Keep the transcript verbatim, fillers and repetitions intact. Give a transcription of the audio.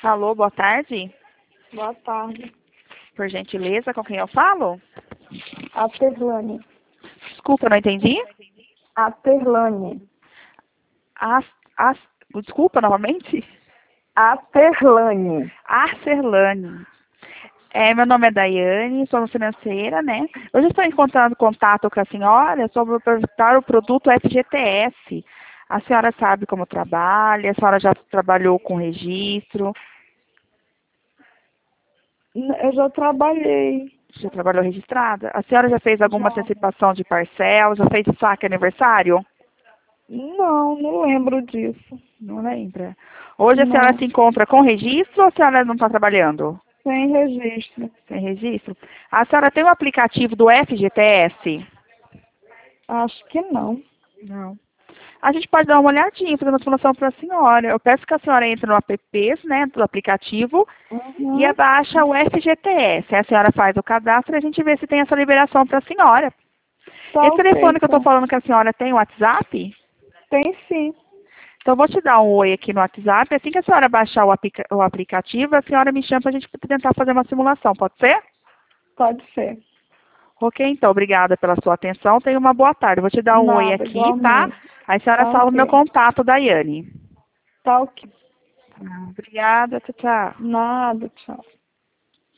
Alô, boa tarde. Boa tarde. Por gentileza, com quem eu falo? A Terlane. Desculpa, não entendi. A Terlane. As, as, desculpa, novamente. A Terlane. Arcelane. É, meu nome é Daiane, sou financeira, né? Hoje estou encontrando contato com a senhora sobre perguntar o produto F G T S. A senhora sabe como trabalha? A senhora já trabalhou com registro? Eu já trabalhei. Já trabalhou registrada? A senhora já fez alguma Já. antecipação de parcela? Já fez saque aniversário? Não, não lembro disso. Não lembra. Hoje a senhora Não. se encontra com registro ou a senhora não está trabalhando? Sem registro. Sem registro? A senhora tem o aplicativo do F G T S? Acho que não. Não. A gente pode dar uma olhadinha, fazer uma simulação para a senhora. Eu peço que a senhora entre no app, né, do aplicativo Uhum. e abaixa o F G T S. A senhora faz o cadastro e a gente vê se tem essa liberação para a senhora. Tá Esse ok, telefone que eu estou então. falando que a senhora tem o WhatsApp? Tem sim. Então, eu vou te dar um oi aqui no WhatsApp. Assim que a senhora baixar o, aplica o aplicativo, a senhora me chama para a gente tentar fazer uma simulação. Pode ser? Pode ser. Ok, então. Obrigada pela sua atenção. Tenha uma boa tarde. Vou te dar um oi Nada, aqui, tá? igualmente. Aí a senhora Tá salva o meu ok. contato, Daiane. Tá ok. Ah, obrigada. Tchau, tchau. Nada, tchau.